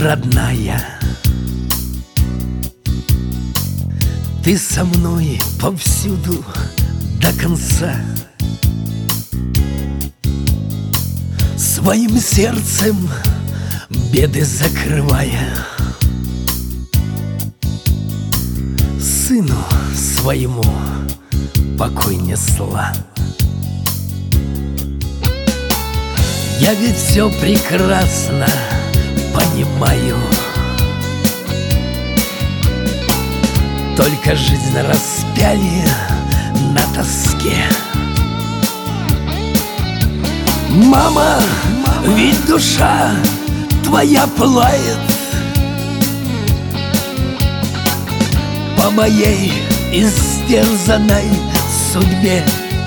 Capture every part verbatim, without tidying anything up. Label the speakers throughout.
Speaker 1: родная, ты со мной повсюду до конца. Своим сердцем беды закрывая, сыну своему покой несла. Я ведь все прекрасно понимаю, только жизнь распяли на тоске. Мама, ведь душа твоя пылает по моей истерзанной судьбе.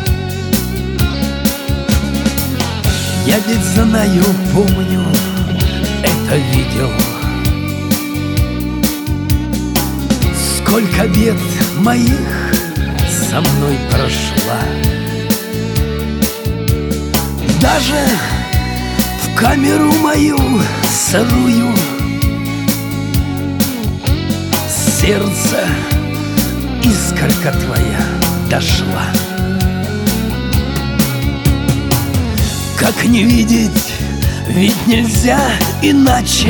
Speaker 1: Я ведь знаю, помню, это видел. Сколько бед моих со мной прошла. Даже в камеру мою сырую с сердца искорка твоя дошла. Как не видеть, ведь нельзя иначе.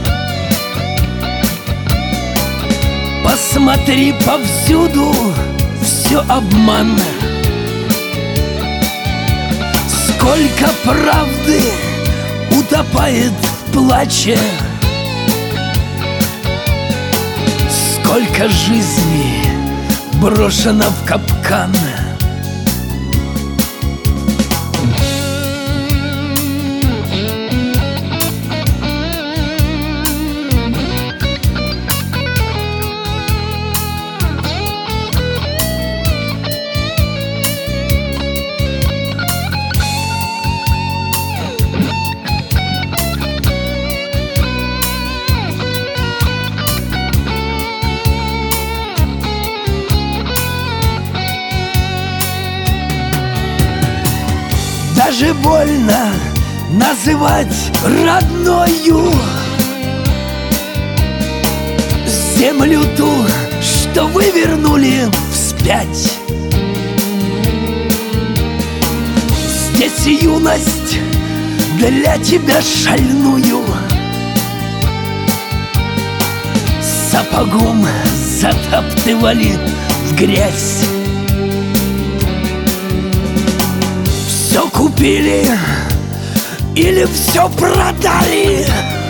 Speaker 1: Посмотри, повсюду все обман. Сколько правды утопает в плаче, сколько жизней брошено в капкан. Даже больно называть родною землю ту, что вывернули вспять. Здесь юность для тебя шальную сапогом затаптывали в грязь. Все купили или все продали,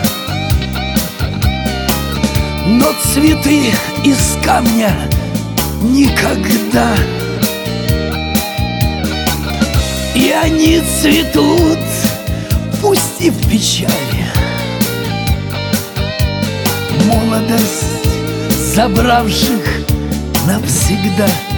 Speaker 1: но цветы из камня никогда. И они цветут, пусть и в печали. Молодость забравших навсегда.